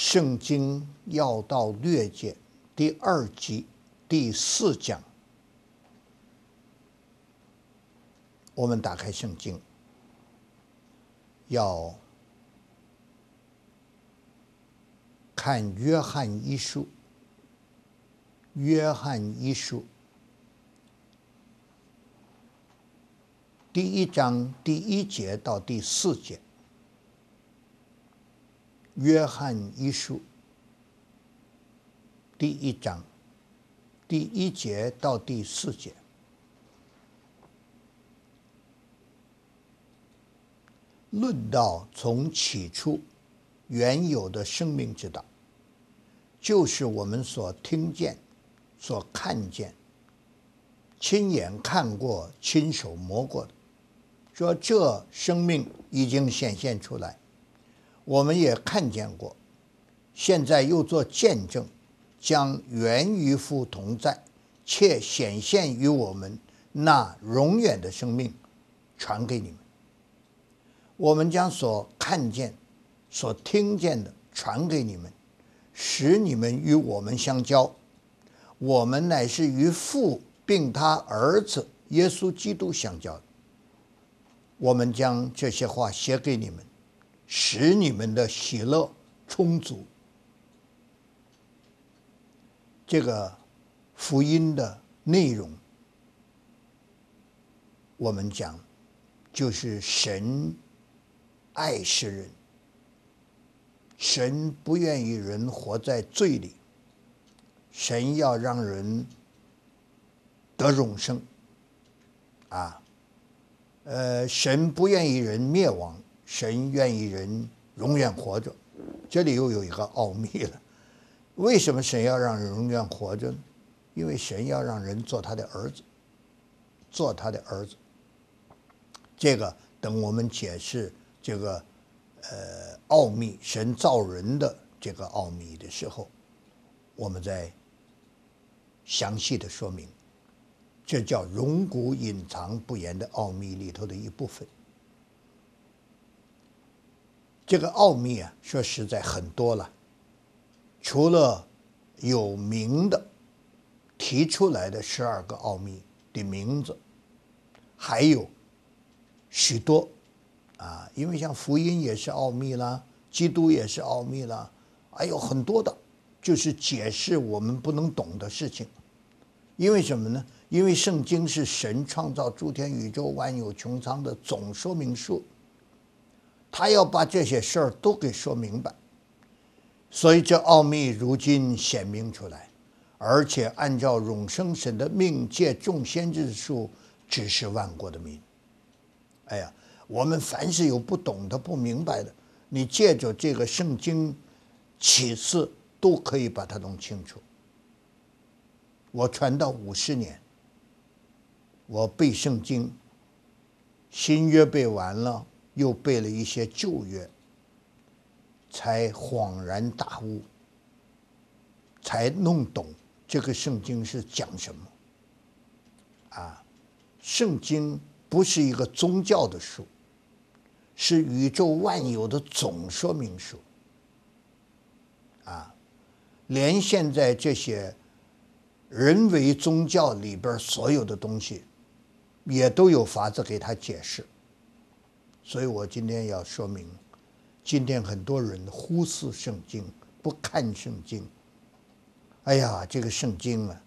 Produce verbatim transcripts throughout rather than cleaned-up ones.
圣经要道略解第二集第四讲，我们打开圣经，要看约翰一书。约翰一书第一章第一节到第四节。约翰一书第一章第一节到第四节。论到从起初原有的生命之道，就是我们所听见、所看见、亲眼看过、亲手摸过的，说这生命已经显现出来，我们也看见过，现在又做见证，将原与父同在，且显现于我们那永远的生命传给你们。我们将所看见、所听见的传给你们，使你们与我们相交。我们乃是与父并他儿子耶稣基督相交的。我们将这些话写给你们，使你们的喜乐充足。这个福音的内容，我们讲就是神爱世人，神不愿意人活在罪里，神要让人得永生啊，呃，神不愿意人灭亡，神愿意人永远活着。这里又有一个奥秘了，为什么神要让人永远活着呢？因为神要让人做他的儿子，做他的儿子。这个等我们解释这个呃奥秘，神造人的这个奥秘的时候，我们再详细的说明。这叫永古隐藏不言的奥秘里头的一部分。这个奥秘啊，说实在很多了，除了有名的提出来的十二个奥秘的名字，还有许多啊，因为像福音也是奥秘啦，基督也是奥秘啦，还有很多的，就是解释我们不能懂的事情。因为什么呢？因为圣经是神创造诸天宇宙万有穹苍的总说明书，他要把这些事儿都给说明白，所以这奥秘如今显明出来，而且按照永生神的命，借众先知书指示万国的民。哎呀，我们凡是有不懂的、不明白的，你借着这个圣经启示，都可以把它弄清楚。我传道五十年，我背圣经，新约背完了，又背了一些旧约，才恍然大悟，才弄懂这个圣经是讲什么。啊，圣经不是一个宗教的书，是宇宙万有的总说明书。啊，连现在这些人为宗教里边所有的东西，也都有法子给他解释。所以我今天要说明，今天很多人忽视圣经，不看圣经。哎呀，这个圣经啊，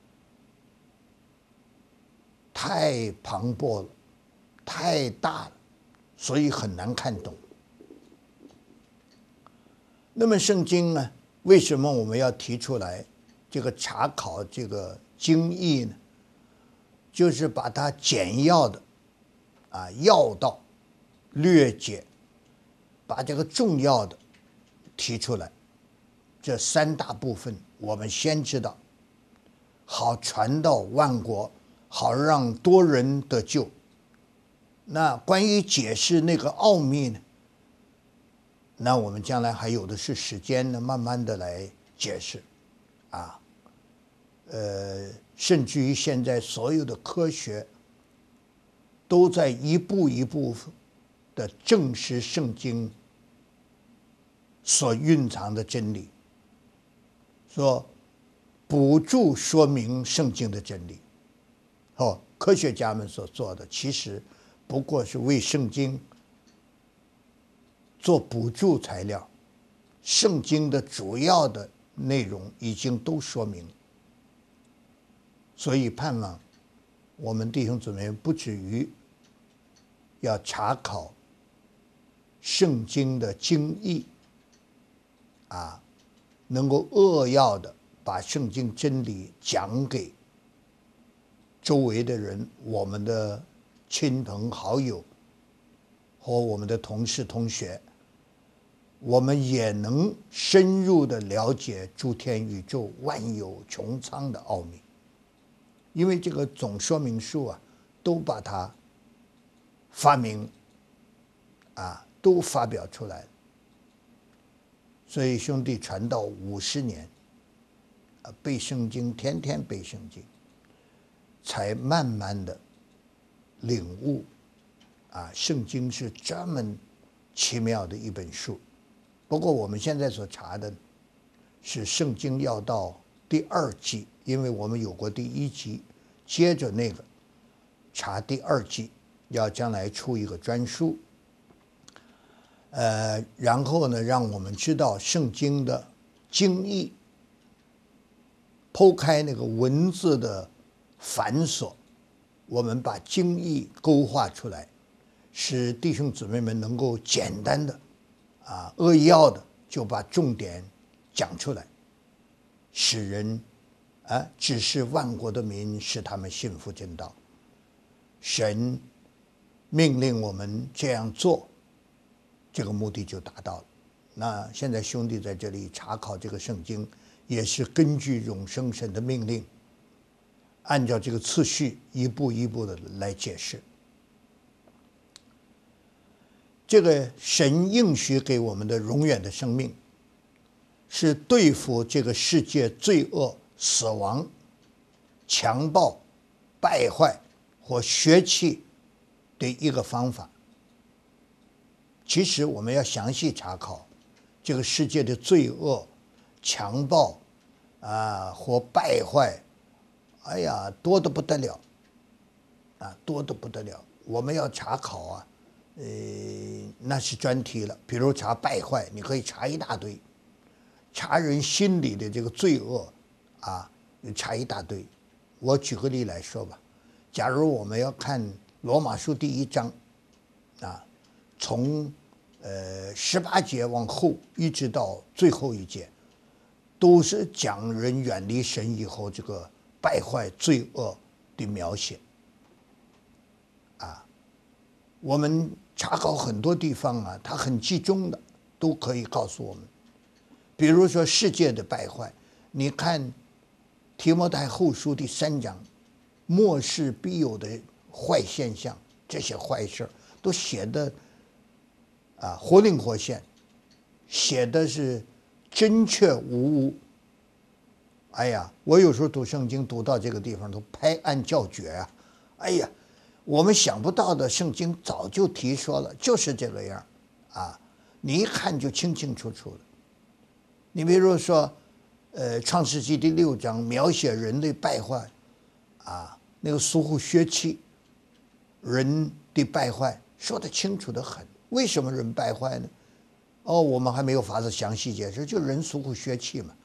太磅礴了，太大了，所以很难看懂。那么圣经呢，为什么我们要提出来这个查考这个经义呢？就是把它简要的啊要道略解，把这个重要的提出来。这三大部分我们先知道，好传到万国，好让多人得救。那关于解释那个奥秘呢，那我们将来还有的是时间呢，慢慢的来解释啊。呃，甚至于现在所有的科学都在一步一步的证实圣经所蕴藏的真理，说补助说明圣经的真理。哦，科学家们所做的其实不过是为圣经做补助材料，圣经的主要的内容已经都说明，所以盼望我们弟兄姊妹不至于要查考圣经的经义啊，能够扼要的把圣经真理讲给周围的人，我们的亲朋好友和我们的同事同学，我们也能深入的了解诸天宇宙万有穹苍的奥秘。因为这个总说明书啊，都把它发明啊，都发表出来了。所以兄弟传道五十年，啊，背圣经，天天背圣经，才慢慢的领悟，啊，圣经是这么奇妙的一本书。不过我们现在所查的是圣经要到第二季，因为我们有过第一集，接着那个查第二季，要将来出一个专书。呃，然后呢，让我们知道圣经的经义，剖开那个文字的繁琐，我们把经义勾画出来，使弟兄姊妹们能够简单的啊扼要的就把重点讲出来，使人啊指示万国的民，使他们信服真道。神命令我们这样做，这个目的就达到了。那现在兄弟在这里查考这个圣经，也是根据永生神的命令，按照这个次序一步一步的来解释。这个神应许给我们的永远的生命，是对付这个世界罪恶、死亡、强暴、败坏或血气的一个方法。其实我们要详细查考这个世界的罪恶、强暴啊或败坏，哎呀，多得不得了，啊，多得不得了。我们要查考啊，呃，那是专题了。比如查败坏，你可以查一大堆；查人心里的这个罪恶，啊，查一大堆。我举个例来说吧，假如我们要看罗马书第一章，啊，从呃十八节往后一直到最后一节，都是讲人远离神以后这个败坏罪恶的描写。啊，我们查考很多地方啊，它很集中的，都可以告诉我们。比如说世界的败坏，你看提摩太后书第三章，末世必有的坏现象，这些坏事都写的啊活灵活现，写的是真确无误。哎呀，我有时候读圣经读到这个地方都拍案叫绝啊！哎呀，我们想不到的圣经早就提说了，就是这个样啊！你一看就清清楚楚的。你比如说，呃，《创世纪》第六章描写人类败坏，啊，那个属乎血气，人的败坏说得清楚得很。为什么人败坏呢？哦，我们还没有法子详细解释，就人属乎血气嘛。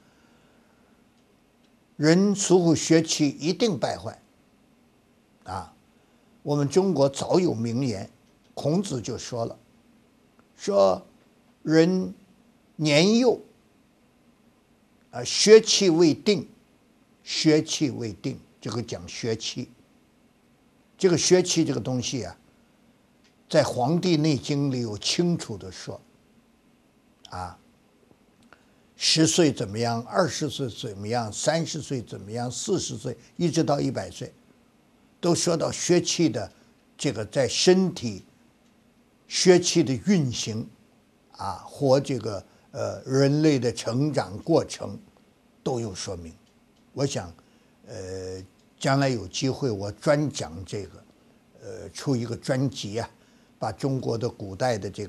人属乎血气一定败坏，啊，我们中国早有名言，孔子就说了，说人年幼，啊，血气未定，血气未定，这个讲血气。这个血气这个东西啊，在《黄帝内经》里有清楚的说，啊。十岁怎么样？二十岁怎么样？三十岁怎么样？四十岁一直到一百岁，都说到血气的这个在身体血气的运行啊，或这个呃人类的成长过程都有说明。我想，呃，将来有机会我专讲这个，呃，出一个专辑啊，把中国的古代的这个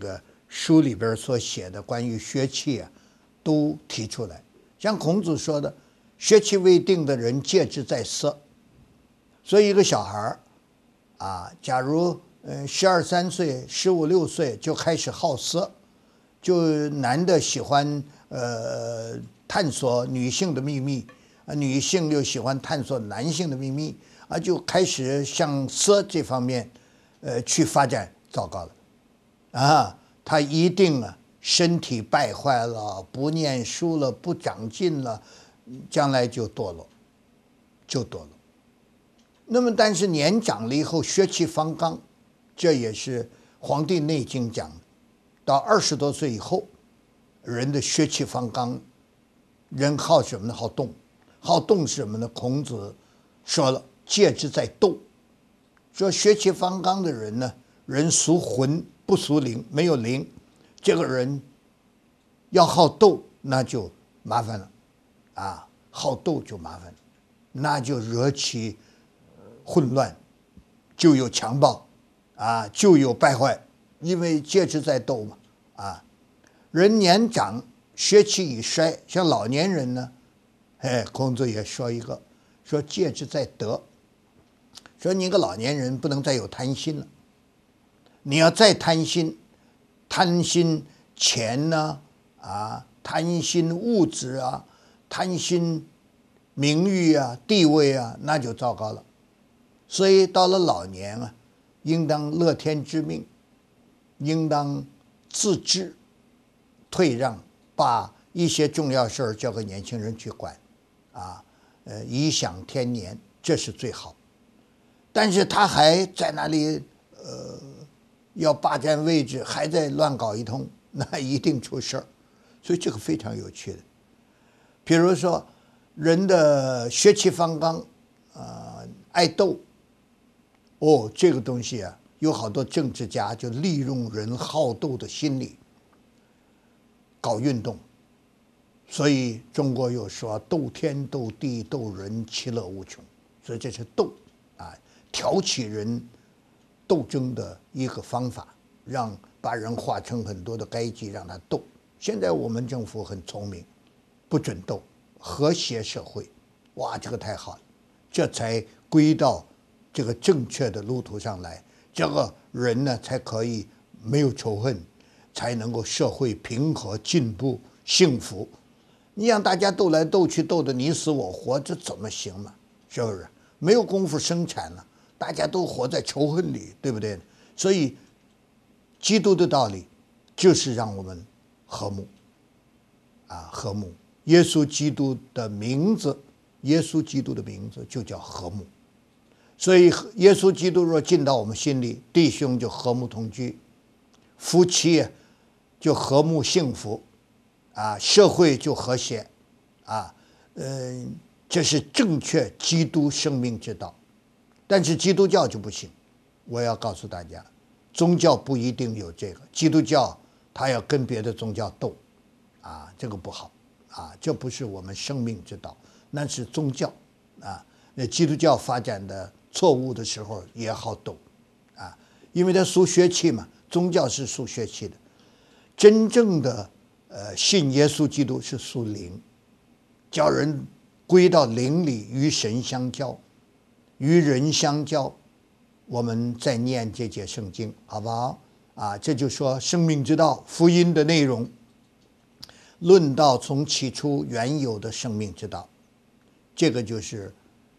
书里边所写的关于血气啊，都提出来。像孔子说的，血气未定的人戒之在色。所以一个小孩啊，假如呃十二三岁、十五六岁就开始好色，就男的喜欢呃探索女性的秘密，啊，女性又喜欢探索男性的秘密，啊，就开始向色这方面呃去发展，糟糕了，啊，他一定啊身体败坏了，不念书了，不长进了，将来就堕落，就堕落。那么，但是年长了以后，血气方刚，这也是《黄帝内经》讲的。到二十多岁以后，人的血气方刚，人好什么呢？好动，好动是什么呢？孔子说了，戒之在斗。说血气方刚的人呢，人属魂不属灵，没有灵，这个人要好斗，那就麻烦了，啊，好斗就麻烦了，那就惹起混乱，就有强暴，啊，就有败坏，因为戒之在斗嘛，啊，人年长血气已衰，像老年人呢，哎，孔子也说一个，说戒之在德，说你一个老年人不能再有贪心了，你要再贪心，贪心钱呢，啊，贪心物质啊，贪心名誉啊、地位啊，那就糟糕了。所以到了老年啊，应当乐天知命，应当自知退让，把一些重要事儿交给年轻人去管，啊，呃，颐享天年，这是最好。但是他还在那里，呃，要霸占位置，还在乱搞一通，那一定出事儿。所以这个非常有趣的。比如说，人的血气方刚，啊、呃，爱斗。哦，这个东西啊，有好多政治家就利用人好斗的心理搞运动，所以中国有说斗天斗地斗人，其乐无穷。所以这是斗啊，挑起人斗争的一个方法，让把人化成很多的该级，让他斗。现在我们政府很聪明，不准斗，和谐社会，哇，这个太好了，这才归到这个正确的路途上来，这个人呢才可以没有仇恨，才能够社会平和、进步、幸福。你让大家斗来斗去，斗得你死我活，这怎么行嘛？是不是？没有功夫生产了，大家都活在仇恨里，对不对？所以，基督的道理就是让我们和睦，啊，和睦。耶稣基督的名字，耶稣基督的名字就叫和睦。所以，耶稣基督若进到我们心里，弟兄就和睦同居，夫妻就和睦幸福，啊，社会就和谐，啊，嗯、呃，这是正确基督生命之道。但是基督教就不行，我要告诉大家，宗教不一定有这个，基督教它要跟别的宗教斗，啊，这个不好，啊，这不是我们生命之道，那是宗教，啊，那基督教发展的错误的时候也好斗，啊，因为它属血气嘛，宗教是属血气的，真正的呃信耶稣基督是属灵，叫人归到灵里，与神相交，与人相交。我们再念这节圣经，好不好？啊，这就说生命之道福音的内容，论到从起初原有的生命之道，这个就是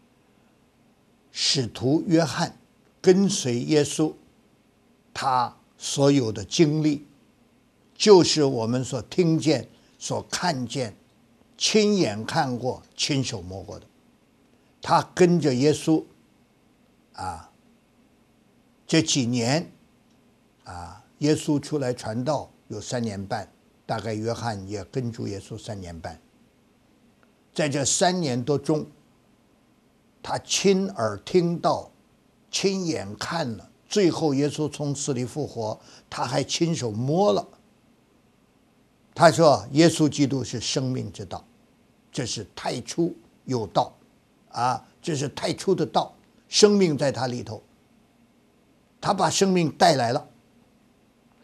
使徒约翰跟随耶稣，他所有的经历，就是我们所听见、所看见、亲眼看过、亲手摸过的。他跟着耶稣，啊，这几年，啊，耶稣出来传道有三年半，大概约翰也跟住耶稣三年半。在这三年多中，他亲耳听到，亲眼看了，最后耶稣从死里复活，他还亲手摸了。他说耶稣基督是生命之道，这是太初有道，啊，这是太初的道，生命在他里头，他把生命带来了，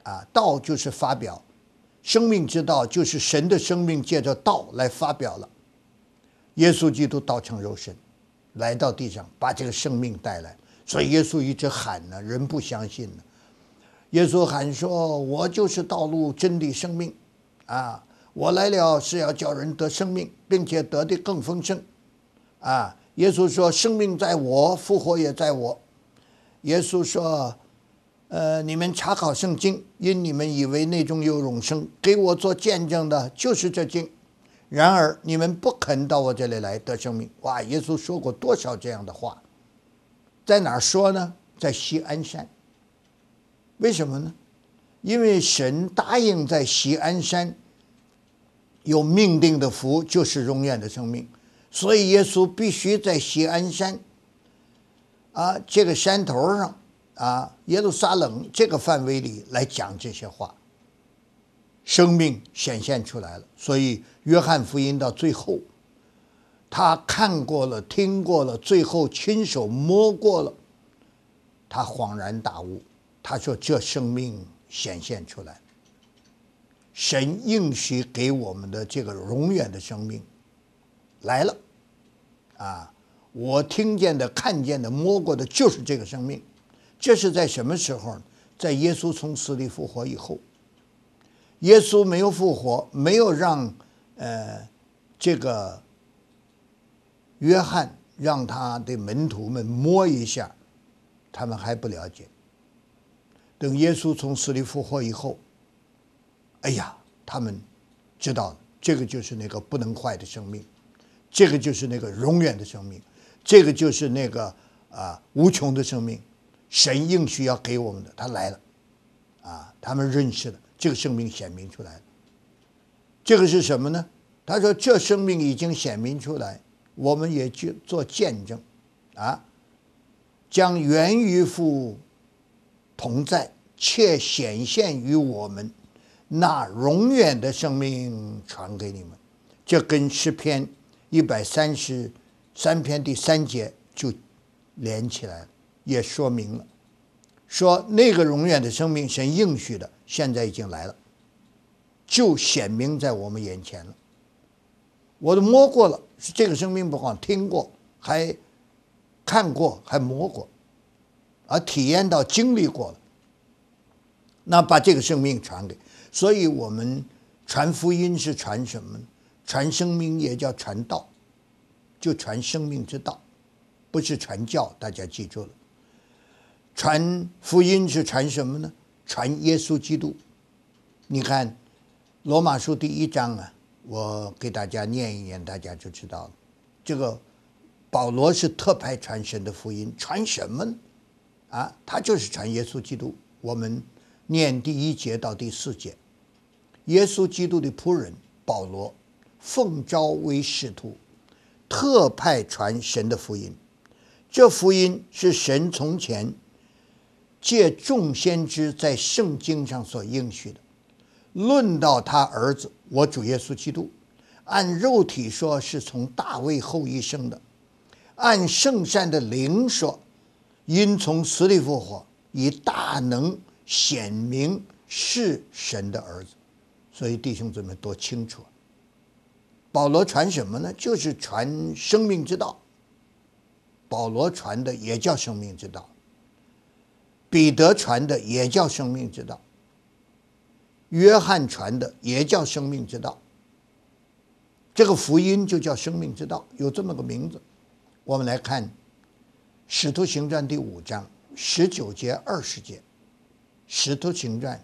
啊，道就是发表，生命之道就是神的生命借着道来发表了。耶稣基督道成肉身，来到地上，把这个生命带来。所以耶稣一直喊呢，人不相信呢。耶稣喊说：“我就是道路、真理、生命，啊，我来了是要叫人得生命，并且得的更丰盛。”啊，耶稣说：“生命在我，复活也在我。”耶稣说：“呃，你们查考圣经，因你们以为内中有永生，给我做见证的就是这经。然而你们不肯到我这里来得生命。”哇，耶稣说过多少这样的话？在哪儿说呢？在锡安山。为什么呢？因为神答应在锡安山有命定的福，就是永远的生命，所以耶稣必须在锡安山啊这个山头上啊耶路撒冷这个范围里来讲这些话，生命显现出来了。所以约翰福音到最后，他看过了，听过了，最后亲手摸过了，他恍然大悟。他说：“这生命显现出来，神应许给我们的这个永远的生命来了。啊，我听见的、看见的、摸过的，就是这个生命。这是在什么时候呢？在耶稣从死里复活以后。耶稣没有复活，没有让呃这个约翰让他的门徒们摸一下，他们还不了解。等耶稣从死里复活以后，哎呀，他们知道了，这个就是那个不能坏的生命，这个就是那个永远的生命，这个就是那个啊无穷的生命，神应许要给我们的，他来了，啊，他们认识了，这个生命显明出来了。这个是什么呢？他说这生命已经显明出来，我们也去做见证，啊，将源于父同在，且显现于我们，那永远的生命传给你们。这跟诗篇一百三十三篇第三节就连起来了，也说明了，说那个永远的生命，神应许的，现在已经来了，就显明在我们眼前了。我都摸过了，这个生命不光听过，还看过，还摸过，而体验到、经历过了。那把这个生命传给，所以我们传福音是传什么呢？传生命也叫传道，就传生命之道，不是传教，大家记住了。传福音是传什么呢？传耶稣基督。你看罗马书第一章啊，我给大家念一念，大家就知道了。这个保罗是特派传神的福音，传什么呢？啊，他就是传耶稣基督。我们念第一节到第四节，耶稣基督的仆人保罗，奉召为使徒，特派传神的福音。这福音是神从前借众先知在圣经上所应许的，论到他儿子我主耶稣基督，按肉体说是从大卫后裔生的，按圣善的灵说，因从死里复活，以大能显明是神的儿子。所以弟兄姊妹多清楚，保罗传什么呢？就是传生命之道。保罗传的也叫生命之道，彼得传的也叫生命之道，约翰传的也叫生命之道。这个福音就叫生命之道，有这么个名字。我们来看《使徒行传》第五章十九节二十节，《使徒行传》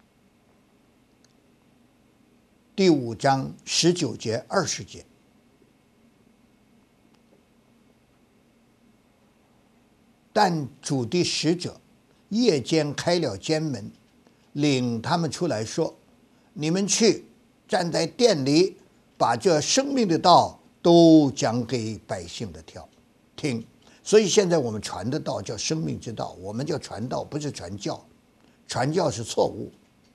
第五章十九节二十节。但主的使者夜间开了监门，领他们出来说：“你们去，站在殿里，把这生命的道都讲给百姓的听。听。”所以现在我们传的道叫生命之道，我们叫传道，不是传教。传教是错误，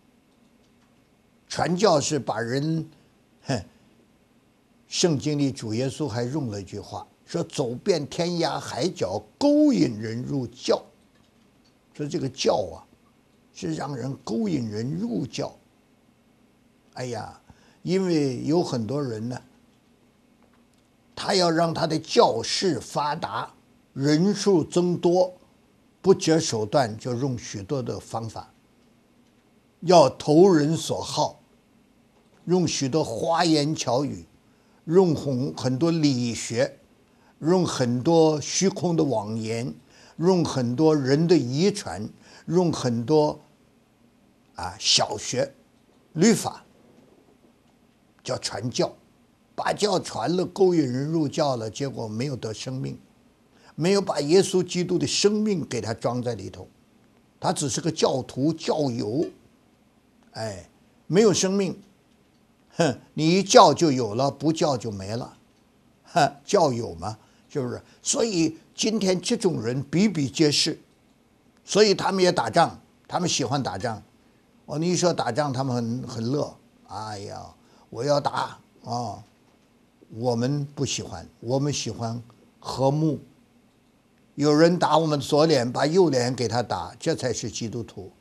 传教是把人，哼，圣经里主耶稣还用了一句话，说走遍天涯海角，勾引人入教。说这个教啊， 是让人勾引人入教。哎呀，因为有很多人呢，他要让他的教士发达，人数增多，不择手段就用许多的方法，要投人所好，用许多花言巧语，用很很多理学，用很多虚空的妄言，用很多人的遗传，用很多啊小学律法，叫传教，把教传了，勾引人入教了，结果没有得生命，没有把耶稣基督的生命给他装在里头，他只是个教徒教友，哎，没有生命。哼，你一教就有了，不教就没了，哈，教友嘛，是不是？所以今天这种人比比皆是，所以他们也打仗，他们喜欢打仗。哦，你一说打仗，他们很很乐。哎呀，我要打啊、哦！我们不喜欢，我们喜欢和睦。有人打我们左脸，把右脸给他打，这才是基督徒。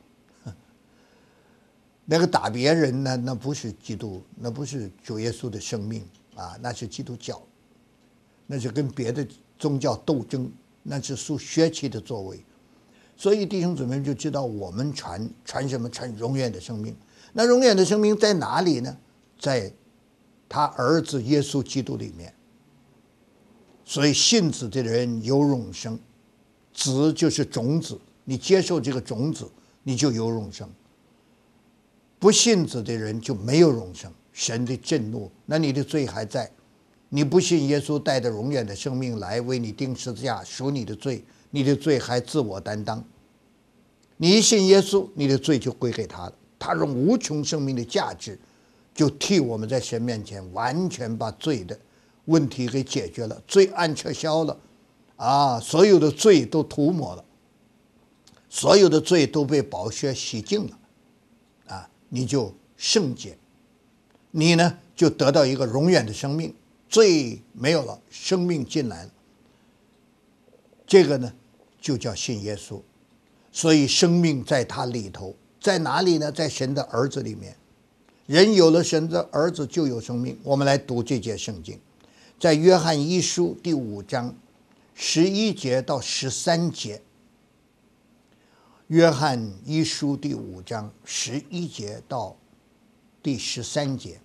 那个打别人呢，那不是基督，那不是主耶稣的生命啊，那是基督教，那是跟别的宗教斗争，那是属血气的作为。所以弟兄姊妹就知道，我们传传什么？传永远的生命。那永远的生命在哪里呢？在他儿子耶稣基督里面。所以信子的人有永生，子就是种子，你接受这个种子，你就有永生。不信子的人就没有永生，神的震怒，那你的罪还在。你不信耶稣带着永远的生命来为你钉十字架，赎你的罪，你的罪还自我担当。你一信耶稣，你的罪就归给他了，他用无穷生命的价值，就替我们在神面前完全把罪的问题给解决了，罪案撤销了，啊，所有的罪都涂抹了，所有的罪都被宝血洗净了。你就圣洁，你呢就得到一个永远的生命，罪没有了，生命进来了。这个呢就叫信耶稣，所以生命在他里头，在哪里呢？在神的儿子里面。人有了神的儿子就有生命。我们来读这节圣经，在约翰一书第五章十一节到十三节。约翰一书第五章十一节到第十三节。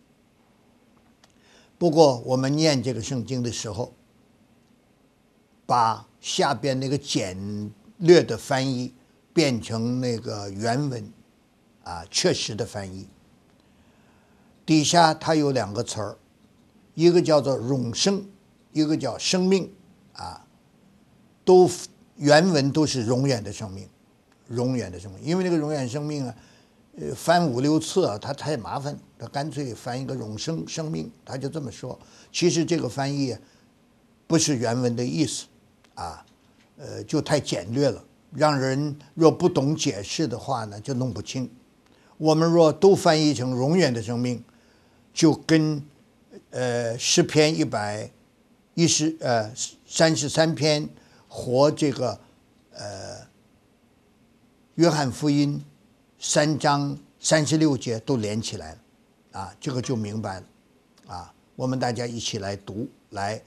不过我们念这个圣经的时候，把下边那个简略的翻译变成那个原文啊，确实的翻译。底下它有两个词儿，一个叫做永生，一个叫生命啊，都原文都是永远的生命。永远的生命，因为那个永远生命啊，呃，翻五六次啊，他太麻烦，他干脆翻一个永生生命，他就这么说。其实这个翻译不是原文的意思啊，呃，就太简略了，让人若不懂解释的话呢，就弄不清。我们若都翻译成永远的生命，就跟呃诗篇一百一十呃三十三篇和这个呃。约翰福音三章三十六节都连起来了，啊，这个就明白了，啊，我们大家一起来读，来，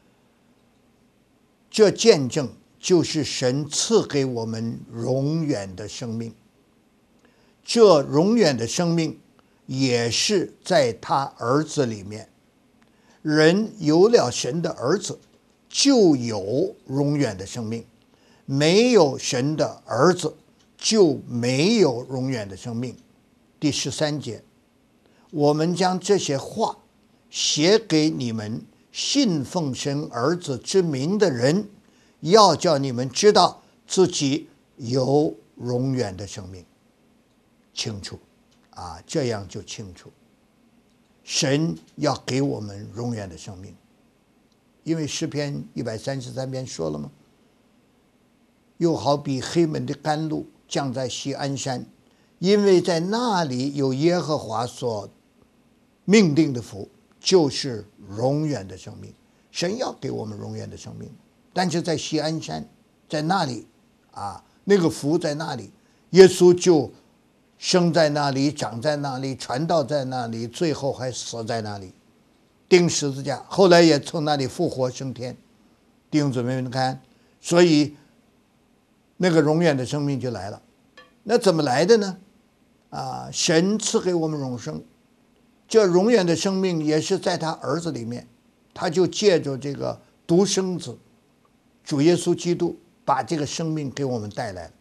这见证就是神赐给我们永远的生命，这永远的生命也是在他儿子里面，人有了神的儿子，就有永远的生命，没有神的儿子，就没有永远的生命。第十三节，我们将这些话写给你们信奉神儿子之名的人，要叫你们知道自己有永远的生命。清楚啊，这样就清楚。神要给我们永远的生命，因为诗篇一百三十三篇说了吗？又好比黑门的甘露降在锡安山，因为在那里有耶和华所命定的福，就是永远的生命。神要给我们永远的生命，但是在锡安山，在那里啊，那个福在那里， 耶稣就生在那里，长在那里，传道在那里，最后还死在那里，钉十字架，后来也从那里复活升天。弟兄姊妹们看，所以那个永远的生命就来了。那怎么来的呢？啊，神赐给我们永生，这永远的生命也是在他儿子里面，他就借着这个独生子主耶稣基督，把这个生命给我们带来了。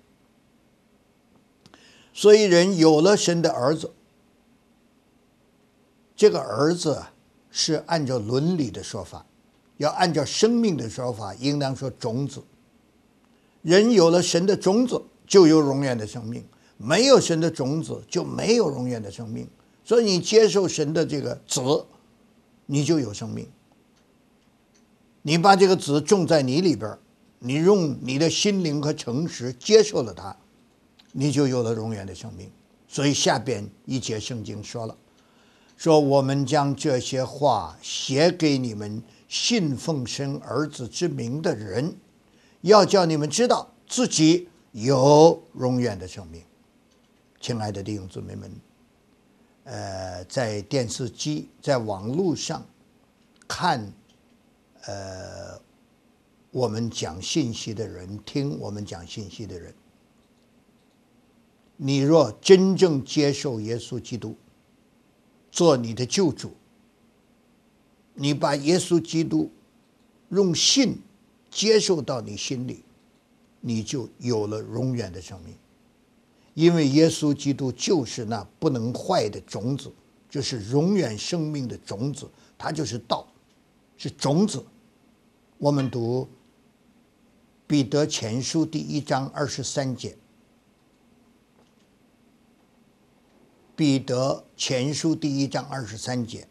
所以人有了神的儿子，这个儿子啊，是按照伦理的说法，要按照生命的说法，应当说种子。人有了神的种子，就有永远的生命；没有神的种子，就没有永远的生命。所以你接受神的这个子，你就有生命。你把这个子种在你里边，你用你的心灵和诚实接受了它，你就有了永远的生命。所以下边一节圣经说了，说我们将这些话写给你们信奉神儿子之名的人，要叫你们知道自己有永远的生命。亲爱的弟兄姊妹们，呃，在电视机、在网络上看，呃，我们讲信息的人，听我们讲信息的人，你若真正接受耶稣基督做你的救主，你把耶稣基督用信接受到你心里，你就有了永远的生命。因为耶稣基督就是那不能坏的种子，就是永远生命的种子，它就是道，是种子。我们读彼得前书第一章二十三节，彼得前书第一章二十三节，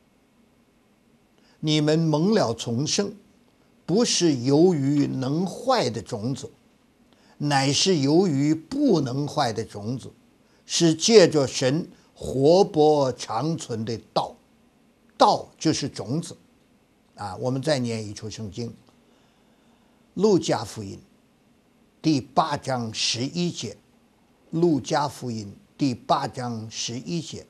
你们蒙了重生，不是由于能坏的种子，乃是由于不能坏的种子，是借着神活泼长存的道。道就是种子啊！我们再念一处圣经，路加福音第八章十一节，路加福音第八章十一节，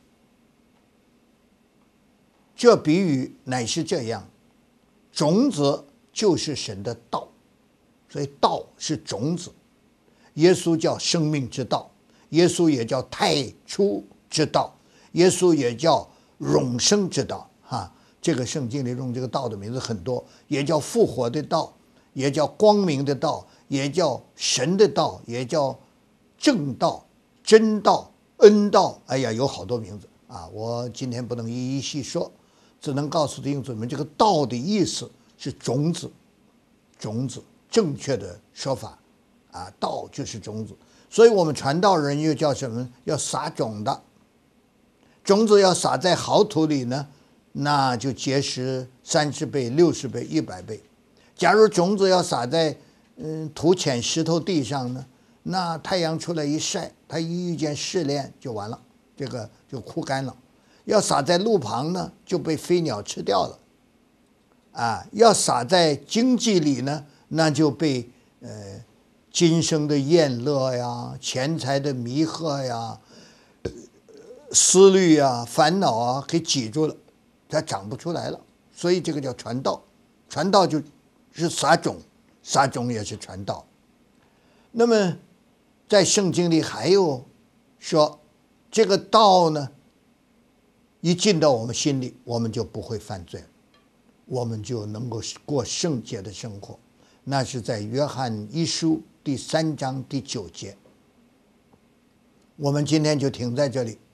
这比喻乃是这样：种子就是神的道，所以道是种子。耶稣叫生命之道，耶稣也叫太初之道，耶稣也叫永生之道。哈，这个圣经里用这个道的名字很多，也叫复活的道，也叫光明的道，也叫神的道，也叫正道、真道、恩道。哎呀，有好多名字啊！我今天不能一一细说，只能告诉弟兄姊妹，这个道的意思是种子，种子，正确的说法。啊，道就是种子，所以我们传道人又叫什么？要撒种的。种子要撒在好土里呢，那就结实三十倍、六十倍、一百倍。假如种子要撒在嗯土浅石头地上呢，那太阳出来一晒，它一遇见试炼就完了，这个就枯干了。要撒在路旁呢，就被飞鸟吃掉了。啊，要撒在经济里呢，那就被呃。今生的宴乐呀，钱财的迷惑呀，思虑啊，烦恼啊，给挤住了，它长不出来了。所以这个叫传道，传道就是撒种，撒种也是传道。那么在圣经里还有说，这个道呢，一进到我们心里，我们就不会犯罪，我们就能够过圣洁的生活。那是在约翰一书第三章第九节。我们今天就停在这里。